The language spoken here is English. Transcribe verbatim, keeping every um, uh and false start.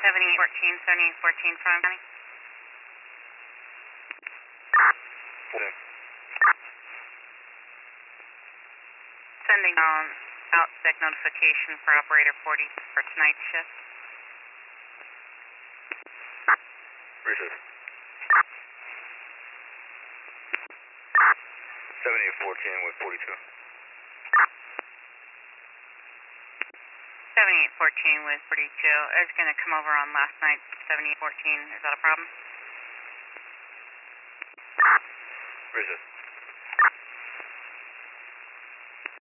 seventy-eight fourteen, seventy-eight fourteen from County. Okay. Sending um, out sick notification for operator forty for tonight's shift. Receive. seventy-eight fourteen with forty-two. seventy-eight fourteen with forty-two. I was going to come over on last night's seventy-eight fourteen. Is that a problem? Receive.